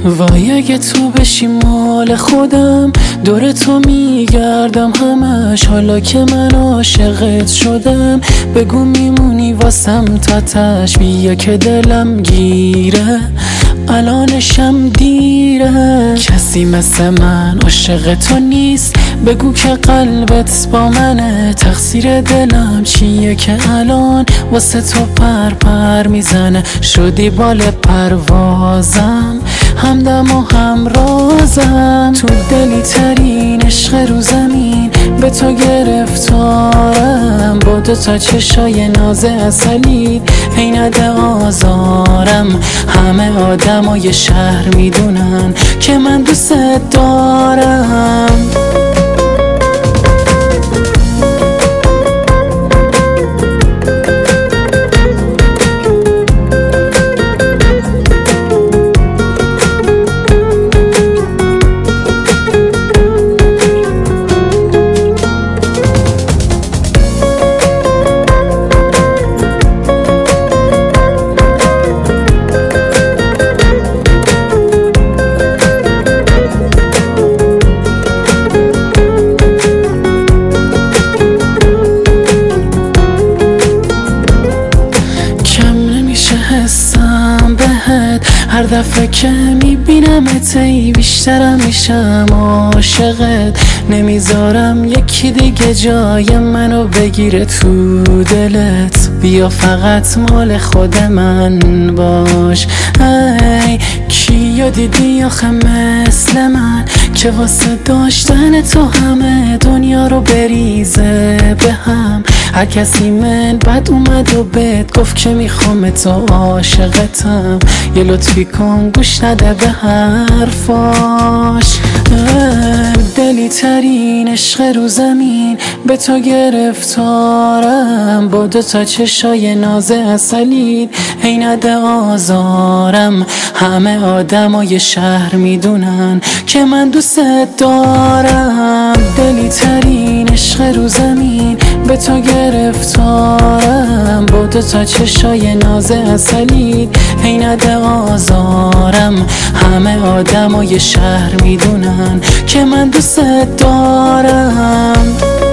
وای اگه تو بشی مال خودم، دور تو میگردم همش. حالا که من عاشقت شدم، بگو میمونی واسم تا تش. بیا که دلم گیره، الانشم دیره. کسی مثل من عاشق تو نیست، بگو که قلبت با منه. تقصیر دلم چیه که الان واسه تو پر میزنه؟ شدی بال پروازم، همدم و همرازم. تو دلی ترین عشق رو زمین، به تو گرفتارم. با دوتا چشای ناز عسلی، هی نده آزارم. همه آدمای شهر میدونن که من دوست دارم. حسم بهت هر دفعه که میبینمت، ای بیشترم میشم عاشقت. نمیذارم یکی دیگه جای منو بگیره تو دلت. بیا فقط مال خود من باش. ای کیو دیدی آخه مثل من، که واسه داشتن تو همه دنیا رو بریزه به هم. هر کسی من بد اومد و بهت گفت که میخوام تو، عاشقتم. یه لطفی کن گوش نده به حرفاش. دلی ترین عشق رو زمین، به تو گرفتارم. با دوتا چشای ناز عسلی، هی نده آزارم. همه آدمای شهر میدونن که من دوست دارم. دلی ترین عشق رو زمین، به تو گرفتارم. با دوتا چشای ناز عسلی، هی نده آزارم. همه آدمای شهر میدونن که من دوست دارم.